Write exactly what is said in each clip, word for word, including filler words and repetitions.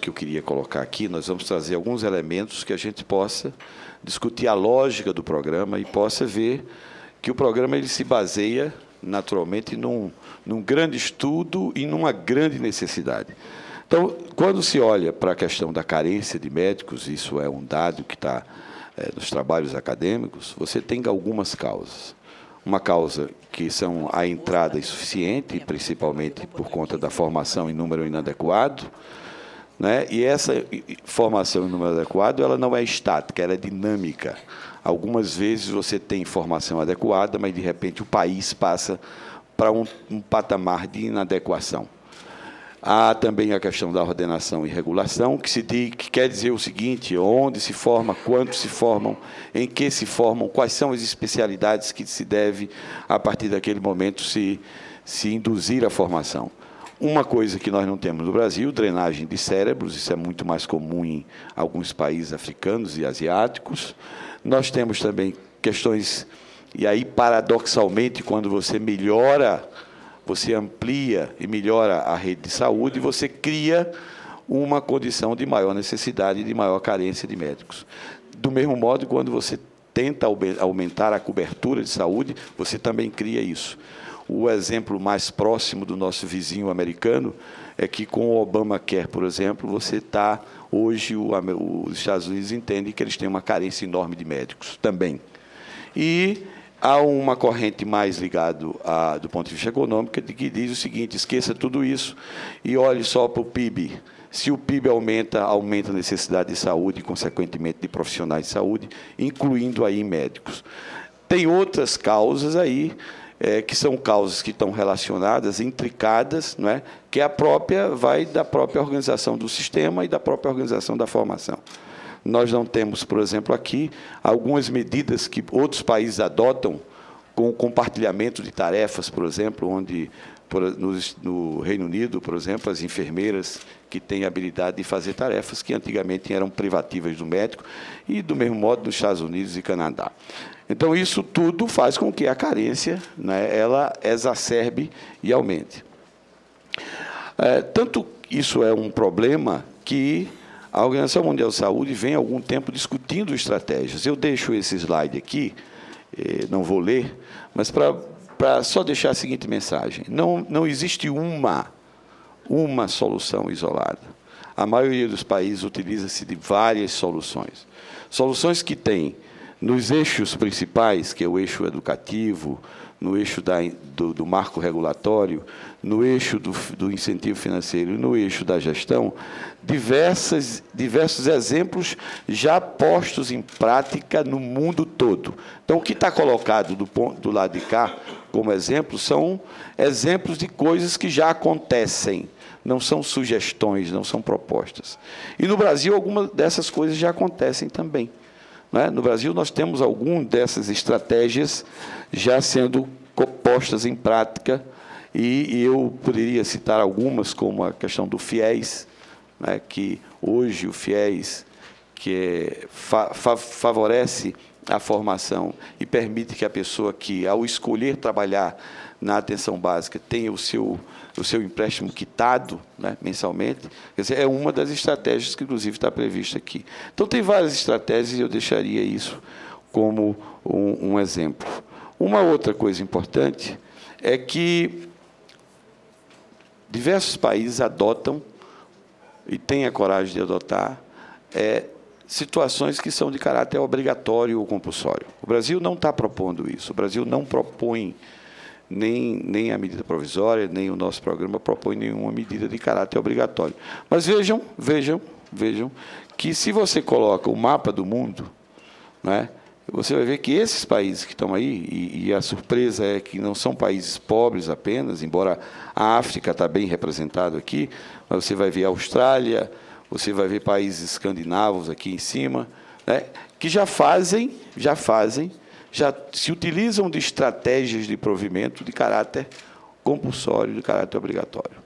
que eu queria colocar aqui, nós vamos trazer alguns elementos que a gente possa discutir a lógica do programa e possa ver que o programa ele se baseia, naturalmente, num, num grande estudo e numa grande necessidade. Então, quando se olha para a questão da carência de médicos, isso é um dado que está é, nos trabalhos acadêmicos, você tem algumas causas. Uma causa que são a entrada insuficiente, principalmente por conta da formação em número inadequado, né? E essa formação em número adequado ela não é estática, ela é dinâmica. Algumas vezes você tem formação adequada, mas, de repente, o país passa para um, um patamar de inadequação. Há também a questão da ordenação e regulação, que, se diz, que quer dizer o seguinte: onde se forma, quantos se formam, em que se formam, quais são as especialidades que se deve, a partir daquele momento, se, se induzir a formação. Uma coisa que nós não temos no Brasil, drenagem de cérebros, isso é muito mais comum em alguns países africanos e asiáticos. Nós temos também questões, e aí, paradoxalmente, quando você melhora, você amplia e melhora a rede de saúde, você cria uma condição de maior necessidade e de maior carência de médicos. Do mesmo modo, quando você tenta aumentar a cobertura de saúde, você também cria isso. O exemplo mais próximo do nosso vizinho americano é que, com o Obamacare, por exemplo, você está, hoje, o, os Estados Unidos entendem que eles têm uma carência enorme de médicos também. E há uma corrente mais ligada, a, do ponto de vista econômico, que diz o seguinte: esqueça tudo isso e olhe só para o P I B. Se o P I B aumenta, aumenta a necessidade de saúde e, consequentemente, de profissionais de saúde, incluindo aí médicos. Tem outras causas aí, é, que são causas que estão relacionadas, intricadas, não é? Que a própria vai da própria organização do sistema e da própria organização da formação. Nós não temos, por exemplo, aqui, algumas medidas que outros países adotam com o compartilhamento de tarefas, por exemplo, onde, por, no, no Reino Unido, por exemplo, as enfermeiras que têm a habilidade de fazer tarefas que antigamente eram privativas do médico, e, do mesmo modo, nos Estados Unidos e Canadá. Então, isso tudo faz com que a carência, né, ela exacerbe e aumente. É, tanto isso é um problema que a Organização Mundial de Saúde vem há algum tempo discutindo estratégias. Eu deixo esse slide aqui, não vou ler, mas para, para só deixar a seguinte mensagem: não, não existe uma, uma solução isolada. A maioria dos países utiliza-se de várias soluções. Soluções que têm, nos eixos principais, que é o eixo educativo, no eixo da, do, do marco regulatório, no eixo do, do incentivo financeiro e no eixo da gestão, diversas, diversos exemplos já postos em prática no mundo todo. Então, o que está colocado do, ponto, do lado de cá como exemplo são exemplos de coisas que já acontecem, não são sugestões, não são propostas. E, no Brasil, algumas dessas coisas já acontecem também. No Brasil, nós temos algumas dessas estratégias já sendo postas em prática, e eu poderia citar algumas, como a questão do FIES, né, que hoje o FIES que é, fa, fa, favorece a formação e permite que a pessoa que, ao escolher trabalhar na atenção básica, tenha o seu, o seu empréstimo quitado, né, mensalmente. Quer dizer, é uma das estratégias que, inclusive, está prevista aqui. Então, tem várias estratégias e eu deixaria isso como um, um exemplo. Uma outra coisa importante é que diversos países adotam e têm a coragem de adotar é, situações que são de caráter obrigatório ou compulsório. O Brasil não está propondo isso. O Brasil não propõe Nem, nem a medida provisória, nem o nosso programa propõe nenhuma medida de caráter obrigatório. Mas vejam, vejam, vejam, que se você coloca o mapa do mundo, né, você vai ver que esses países que estão aí, e, e a surpresa é que não são países pobres apenas, embora a África está bem representada aqui, mas você vai ver a Austrália, você vai ver países escandinavos aqui em cima, né, que já fazem, já fazem, já se utilizam de estratégias de provimento de caráter compulsório, de caráter obrigatório.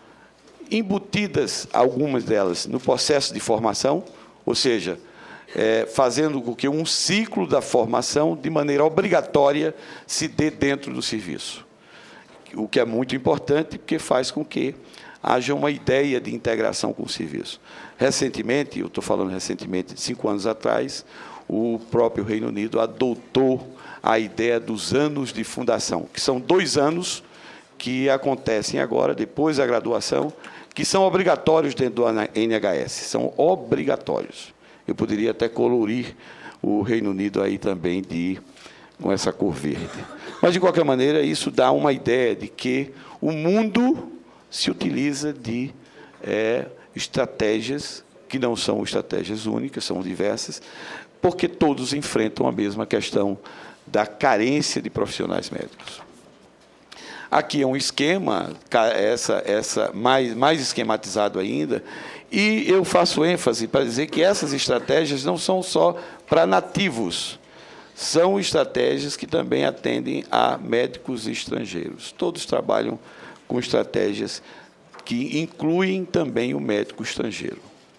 Embutidas, algumas delas, no processo de formação, ou seja, é, fazendo com que um ciclo da formação, de maneira obrigatória, se dê dentro do serviço. O que é muito importante, porque faz com que haja uma ideia de integração com o serviço. Recentemente, eu estou falando recentemente, de cinco anos atrás, o próprio Reino Unido adotou a ideia dos anos de fundação, que são dois anos que acontecem agora, depois da graduação, que são obrigatórios dentro do N H S, são obrigatórios. Eu poderia até colorir o Reino Unido aí também de, com essa cor verde. Mas, de qualquer maneira, isso dá uma ideia de que o mundo se utiliza de é, estratégias que não são estratégias únicas, são diversas, porque todos enfrentam a mesma questão da carência de profissionais médicos. Aqui é um esquema, essa, essa, mais, mais esquematizado ainda, e eu faço ênfase para dizer que essas estratégias não são só para nativos, são estratégias que também atendem a médicos estrangeiros. Todos trabalham com estratégias que incluem também o médico estrangeiro.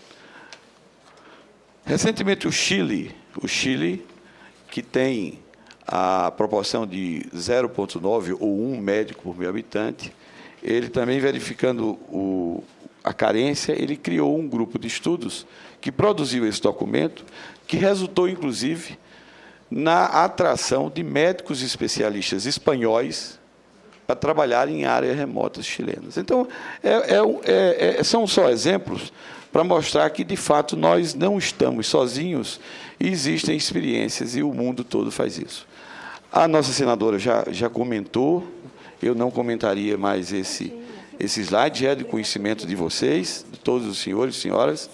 Recentemente, o Chile, o Chile, que tem a proporção de zero vírgula nove ou um médico por mil habitante, ele também, verificando o, a carência, ele criou um grupo de estudos que produziu esse documento, que resultou, inclusive, na atração de médicos especialistas espanhóis para trabalhar em áreas remotas chilenas. Então, é, é, é, são só exemplos para mostrar que, de fato, nós não estamos sozinhos e existem experiências e o mundo todo faz isso. A nossa senadora já, já comentou, eu não comentaria mais esse, esse slide, é de conhecimento de vocês, de todos os senhores e senhoras.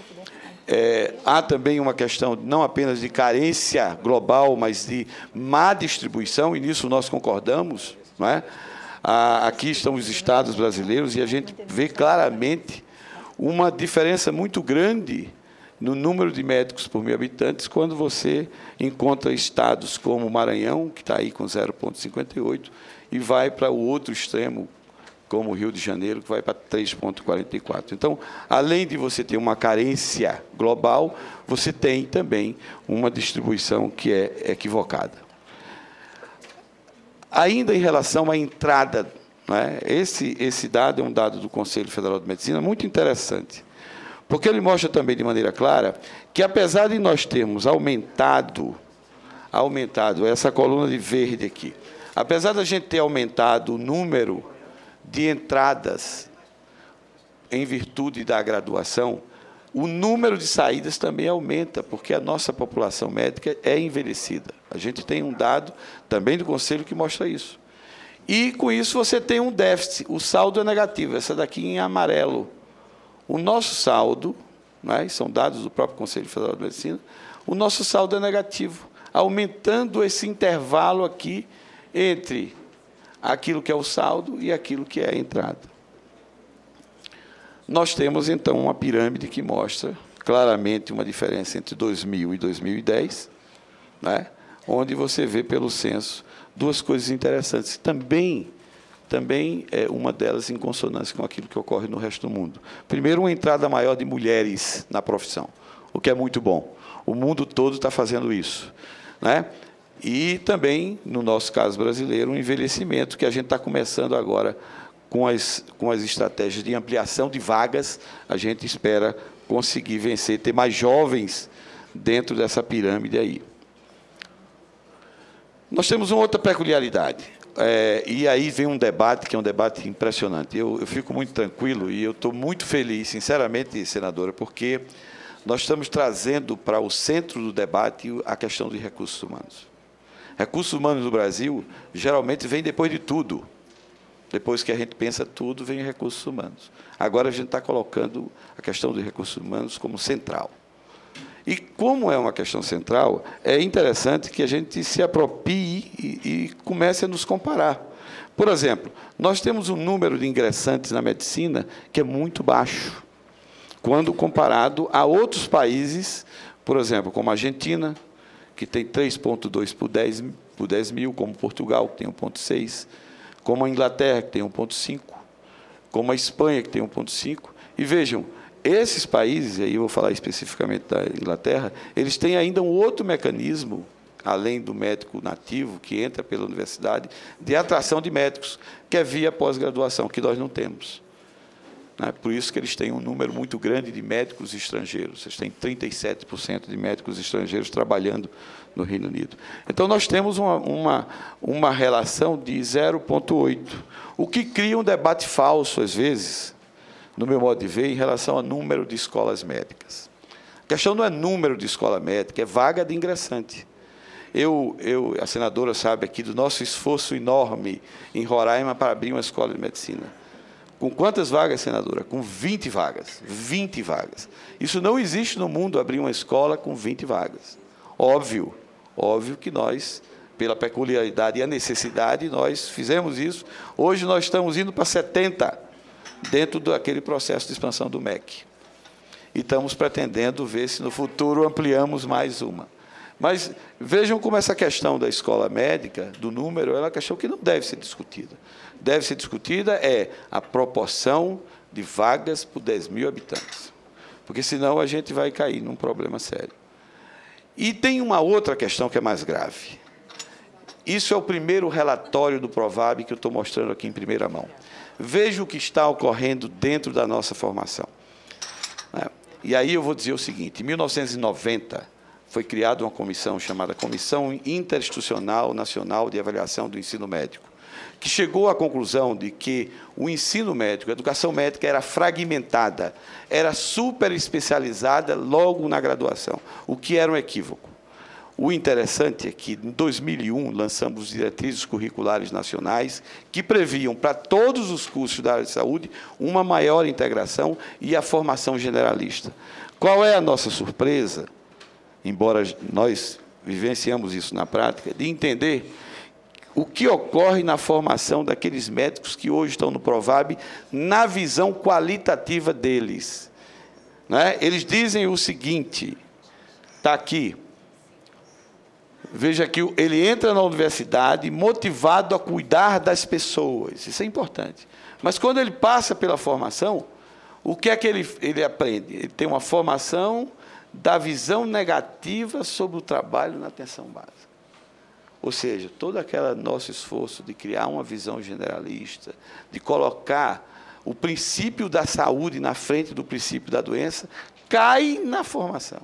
É, há também uma questão não apenas de carência global, mas de má distribuição, e nisso nós concordamos, não é? Ah, aqui estão os estados brasileiros e a gente vê claramente uma diferença muito grande no número de médicos por mil habitantes quando você encontra estados como o Maranhão, que está aí com zero vírgula cinquenta e oito, e vai para o outro extremo, como o Rio de Janeiro, que vai para três vírgula quarenta e quatro. Então, além de você ter uma carência global, você tem também uma distribuição que é equivocada. Ainda em relação à entrada, né, esse, esse dado é um dado do Conselho Federal de Medicina muito interessante, porque ele mostra também de maneira clara que, apesar de nós termos aumentado, aumentado essa coluna de verde aqui, apesar da gente ter aumentado o número de entradas em virtude da graduação, o número de saídas também aumenta, porque a nossa população médica é envelhecida. A gente tem um dado também do Conselho que mostra isso. E, com isso, você tem um déficit. O saldo é negativo, essa daqui em amarelo. O nosso saldo, né, são dados do próprio Conselho Federal de Medicina, o nosso saldo é negativo, aumentando esse intervalo aqui entre aquilo que é o saldo e aquilo que é a entrada. Nós temos, então, uma pirâmide que mostra claramente uma diferença entre dois mil e dois mil e dez, né, onde você vê pelo censo duas coisas interessantes. Também, também é uma delas em consonância com aquilo que ocorre no resto do mundo. Primeiro, uma entrada maior de mulheres na profissão, o que é muito bom. O mundo todo está fazendo isso, né? E também, no nosso caso brasileiro, um envelhecimento que a gente está começando agora com as, com as estratégias de ampliação de vagas, a gente espera conseguir vencer, ter mais jovens dentro dessa pirâmide aí. Nós temos uma outra peculiaridade, é, e aí vem um debate que é um debate impressionante. Eu, eu fico muito tranquilo e eu estou muito feliz, sinceramente, senadora, porque nós estamos trazendo para o centro do debate a questão de recursos humanos. Recursos humanos no Brasil, geralmente, vem depois de tudo. Depois que a gente pensa tudo, vem recursos humanos. Agora a gente está colocando a questão dos recursos humanos como central. E como é uma questão central, é interessante que a gente se aproprie e, e comece a nos comparar. Por exemplo, nós temos um número de ingressantes na medicina que é muito baixo, quando comparado a outros países, por exemplo, como a Argentina, que tem três vírgula dois por dez mil, como Portugal, que tem um vírgula seis, como a Inglaterra, que tem um vírgula cinco, como a Espanha, que tem um vírgula cinco. E vejam, esses países, e aí eu vou falar especificamente da Inglaterra, eles têm ainda um outro mecanismo, além do médico nativo, que entra pela universidade, de atração de médicos, que é via pós-graduação, que nós não temos. né? Por isso que eles têm um número muito grande de médicos estrangeiros. Eles têm trinta e sete por cento de médicos estrangeiros trabalhando no Reino Unido. Então, nós temos uma, uma, uma relação de zero vírgula oito, o que cria um debate falso, às vezes, no meu modo de ver, em relação ao número de escolas médicas. A questão não é número de escola médica, é vaga de ingressante. Eu, eu, a senadora sabe aqui do nosso esforço enorme em Roraima para abrir uma escola de medicina. Com quantas vagas, senadora? Com vinte vagas. vinte vagas. Isso não existe no mundo, abrir uma escola com vinte vagas. Óbvio, óbvio que nós, pela peculiaridade e a necessidade, nós fizemos isso. Hoje nós estamos indo para setenta, dentro daquele processo de expansão do M E C. E estamos pretendendo ver se no futuro ampliamos mais uma. Mas vejam como essa questão da escola médica, do número, é uma questão que não deve ser discutida. Deve ser discutida é a proporção de vagas por dez mil habitantes, porque senão a gente vai cair num problema sério. E tem uma outra questão que é mais grave. Isso é o primeiro relatório do Provab que eu estou mostrando aqui em primeira mão. Veja o que está ocorrendo dentro da nossa formação. E aí eu vou dizer o seguinte, em mil novecentos e noventa, foi criada uma comissão chamada Comissão Interinstitucional Nacional de Avaliação do Ensino Médico, que chegou à conclusão de que o ensino médico, a educação médica era fragmentada, era super especializada logo na graduação, o que era um equívoco. O interessante é que, em dois mil e um, lançamos diretrizes curriculares nacionais que previam, para todos os cursos da área de saúde, uma maior integração e a formação generalista. Qual é a nossa surpresa, embora nós vivenciamos isso na prática, de entender o que ocorre na formação daqueles médicos que hoje estão no Provab, na visão qualitativa deles. Né? Eles dizem o seguinte, está aqui, veja que ele entra na universidade motivado a cuidar das pessoas, isso é importante. Mas quando ele passa pela formação, o que é que ele, ele aprende? Ele tem uma formação da visão negativa sobre o trabalho na atenção básica. Ou seja, todo aquele nosso esforço de criar uma visão generalista, de colocar o princípio da saúde na frente do princípio da doença, cai na formação.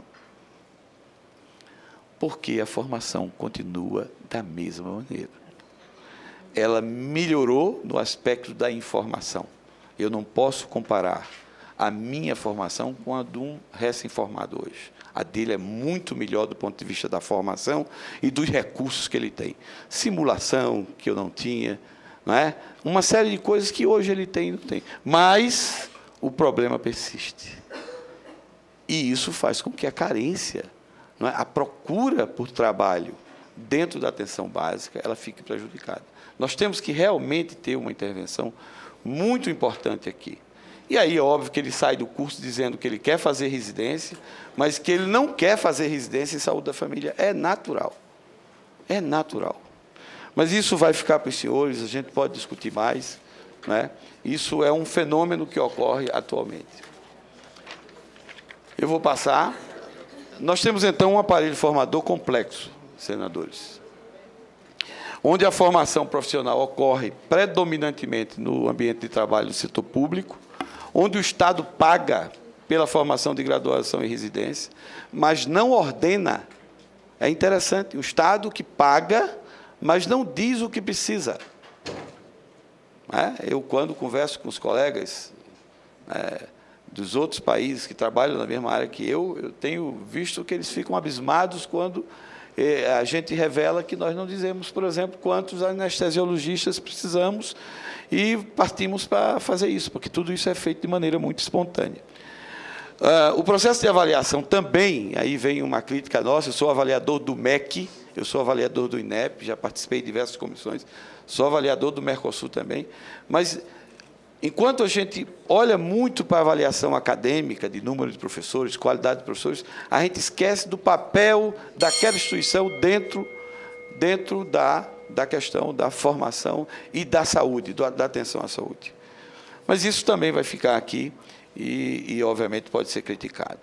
Porque a formação continua da mesma maneira. Ela melhorou no aspecto da informação. Eu não posso comparar a minha formação com a de um recém-formado hoje. A dele é muito melhor do ponto de vista da formação e dos recursos que ele tem. Simulação, que eu não tinha, não é? Uma série de coisas que hoje ele tem e não tem. Mas o problema persiste. E isso faz com que a carência, não é? A procura por trabalho dentro da atenção básica, ela fique prejudicada. Nós temos que realmente ter uma intervenção muito importante aqui. E aí é óbvio que ele sai do curso dizendo que ele quer fazer residência, mas que ele não quer fazer residência em saúde da família. É natural. É natural. Mas isso vai ficar para os senhores, a gente pode discutir mais, né? Isso é um fenômeno que ocorre atualmente. Eu vou passar. Nós temos, então, um aparelho formador complexo, senadores, onde a formação profissional ocorre predominantemente no ambiente de trabalho do setor público, onde o Estado paga pela formação de graduação e residência, mas não ordena. É interessante, o Estado que paga, mas não diz o que precisa. É? Eu, quando converso com os colegas é, dos outros países que trabalham na mesma área que eu, eu tenho visto que eles ficam abismados quando é, a gente revela que nós não dizemos, por exemplo, quantos anestesiologistas precisamos, e partimos para fazer isso, porque tudo isso é feito de maneira muito espontânea. Uh, o processo de avaliação também, aí vem uma crítica nossa, eu sou avaliador do M E C, eu sou avaliador do I N E P, já participei de diversas comissões, sou avaliador do Mercosul também, mas enquanto a gente olha muito para a avaliação acadêmica, de número de professores, qualidade de professores, a gente esquece do papel daquela instituição dentro, dentro da da questão da formação e da saúde, da atenção à saúde. Mas isso também vai ficar aqui e, e, obviamente, pode ser criticado.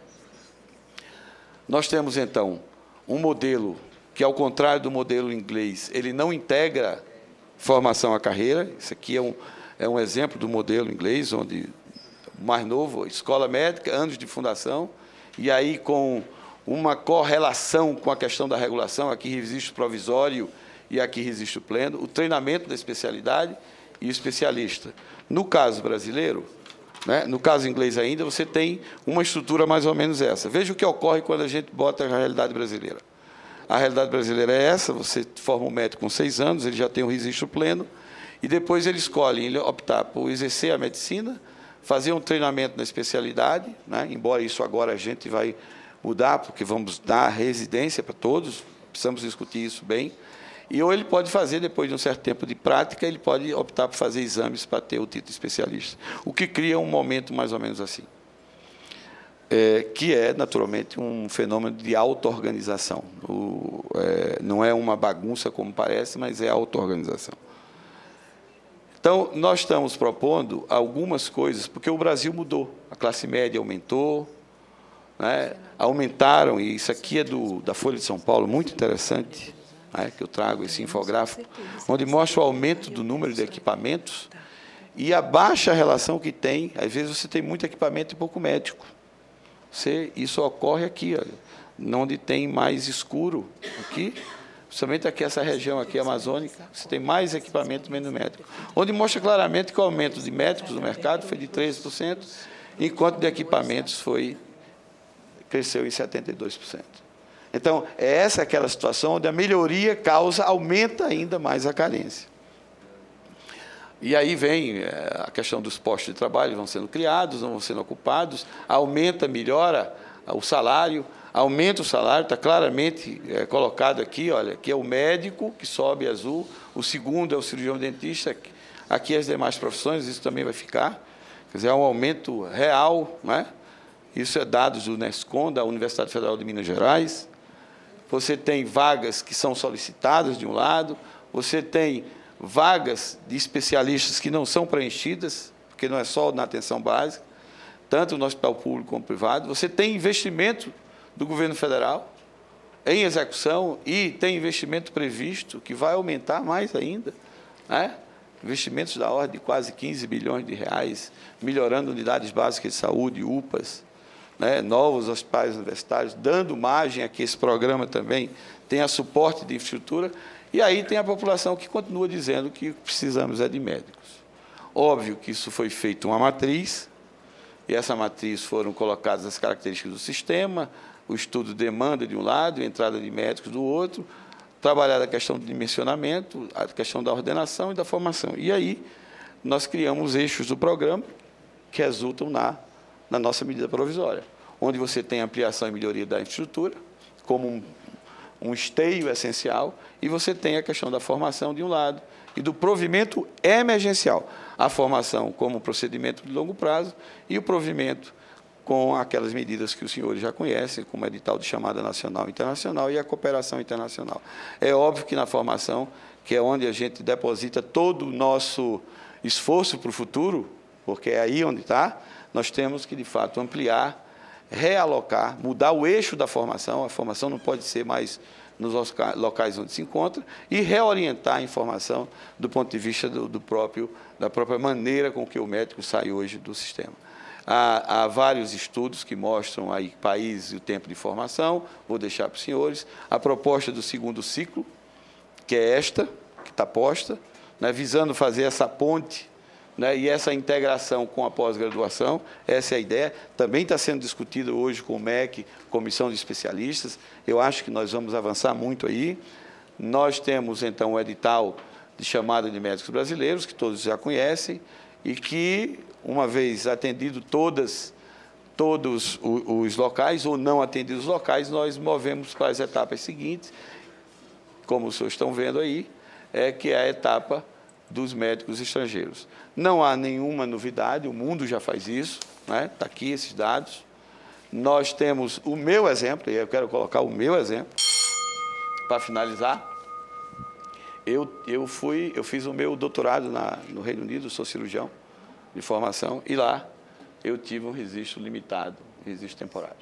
Nós temos, então, um modelo que, ao contrário do modelo inglês, ele não integra formação à carreira. Isso aqui é um, é um exemplo do modelo inglês, onde mais novo, escola médica, anos de fundação, e aí com uma correlação com a questão da regulação, aqui registro provisório e aqui registro pleno, o treinamento da especialidade e o especialista. No caso brasileiro, né, no caso inglês ainda, você tem uma estrutura mais ou menos essa. Veja o que ocorre quando a gente bota a realidade brasileira. A realidade brasileira é essa, você forma um médico com seis anos, ele já tem um registro pleno, e depois ele escolhe ele optar por exercer a medicina, fazer um treinamento na especialidade, né, embora isso agora a gente vai mudar, porque vamos dar residência para todos, precisamos discutir isso bem, e ou ele pode fazer, depois de um certo tempo de prática, ele pode optar por fazer exames para ter o título de especialista, o que cria um momento mais ou menos assim, é, que é, naturalmente, um fenômeno de auto-organização. O, é, não é uma bagunça como parece, mas é auto-organização. Então, nós estamos propondo algumas coisas, porque o Brasil mudou, a classe média aumentou, né, aumentaram, e isso aqui é do, da Folha de São Paulo, muito interessante, né, que eu trago esse infográfico, onde mostra o aumento do número de equipamentos e a baixa relação que tem. Às vezes você tem muito equipamento e pouco médico. Você, isso ocorre aqui, olha, onde tem mais escuro, aqui, principalmente aqui essa região aqui amazônica, você tem mais equipamento, menos médico. Onde mostra claramente que o aumento de médicos no mercado foi de treze por cento, enquanto de equipamentos foi cresceu em setenta e dois por cento. Então, é essa aquela situação onde a melhoria causa, aumenta ainda mais a carência. E aí vem é, a questão dos postos de trabalho, vão sendo criados, não vão sendo ocupados, aumenta, melhora o salário, aumenta o salário, está claramente é, colocado aqui, olha, aqui é o médico, que sobe azul, o segundo é o cirurgião dentista, aqui as demais profissões, isso também vai ficar, quer dizer, é um aumento real, né? Isso é dados do NESCOM, da Universidade Federal de Minas Gerais. Você tem vagas que são solicitadas de um lado, você tem vagas de especialistas que não são preenchidas, porque não é só na atenção básica, tanto no hospital público como privado. Você tem investimento do governo federal em execução e tem investimento previsto que vai aumentar mais ainda, né? Investimentos da ordem de quase quinze bilhões de reais, melhorando unidades básicas de saúde, U P As, né, novos hospitais universitários, dando margem a que esse programa também tenha suporte de infraestrutura, e aí tem a população que continua dizendo que precisamos é de médicos. Óbvio que isso foi feito uma matriz, e essa matriz foram colocadas as características do sistema, o estudo de demanda de um lado, a entrada de médicos do outro, trabalhar a questão do dimensionamento, a questão da ordenação e da formação. E aí nós criamos eixos do programa que resultam na na nossa medida provisória, onde você tem ampliação e melhoria da infraestrutura, como um, um esteio essencial, e você tem a questão da formação de um lado, e do provimento emergencial, a formação como procedimento de longo prazo, e o provimento com aquelas medidas que os senhores já conhecem, como o edital de chamada nacional e internacional e a cooperação internacional. É óbvio que na formação, que é onde a gente deposita todo o nosso esforço para o futuro, porque é aí onde está, nós temos que, de fato, ampliar, realocar, mudar o eixo da formação, a formação não pode ser mais nos locais onde se encontra, e reorientar a informação do ponto de vista do, do próprio, da própria maneira com que o médico sai hoje do sistema. Há, há vários estudos que mostram aí países e o tempo de formação, vou deixar para os senhores, a proposta do segundo ciclo, que é esta, que está posta, né, visando fazer essa ponte, né, e essa integração com a pós-graduação, essa é a ideia. Também está sendo discutido hoje com o M E C, Comissão de Especialistas. Eu acho que nós vamos avançar muito aí. Nós temos, então, o edital de chamada de médicos brasileiros, que todos já conhecem, e que, uma vez atendido todas, todos os locais, ou não atendidos os locais, nós movemos para as etapas seguintes, como os senhores estão vendo aí, é que é a etapa dos médicos estrangeiros. Não há nenhuma novidade, o mundo já faz isso, né? Está aqui esses dados. Nós temos o meu exemplo, e eu quero colocar o meu exemplo, para finalizar. Eu, eu, fui, eu fiz o meu doutorado na, no Reino Unido, sou cirurgião de formação, e lá eu tive um registro limitado, um registro temporário.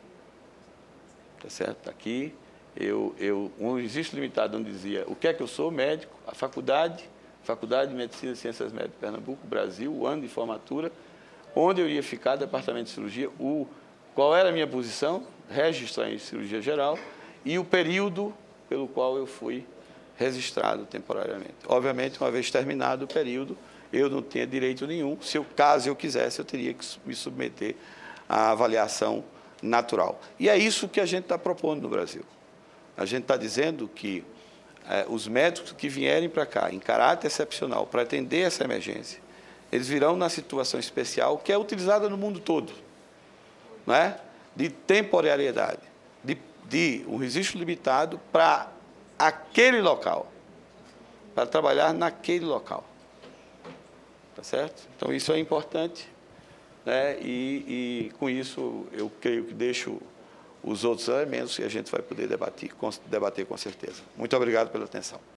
Tá certo? Está aqui, eu, eu, um registro limitado onde dizia o que é que eu sou, médico, a faculdade, Faculdade de Medicina e Ciências Médicas de Pernambuco, Brasil, o ano de formatura, onde eu iria ficar, departamento de cirurgia, o, qual era a minha posição, registrar em cirurgia geral, e o período pelo qual eu fui registrado temporariamente. Obviamente, uma vez terminado o período, eu não tinha direito nenhum. Se eu, caso eu quisesse, eu teria que me submeter à avaliação natural. E é isso que a gente está propondo no Brasil. A gente está dizendo que eh, os médicos que vierem para cá, em caráter excepcional, para atender essa emergência, eles virão na situação especial que é utilizada no mundo todo, não é? De temporariedade, de, de um registro limitado para aquele local, para trabalhar naquele local. Tá certo? Então, isso é importante, né? E, e, com isso, eu creio que deixo os outros elementos que a gente vai poder debater, debater com certeza. Muito obrigado pela atenção.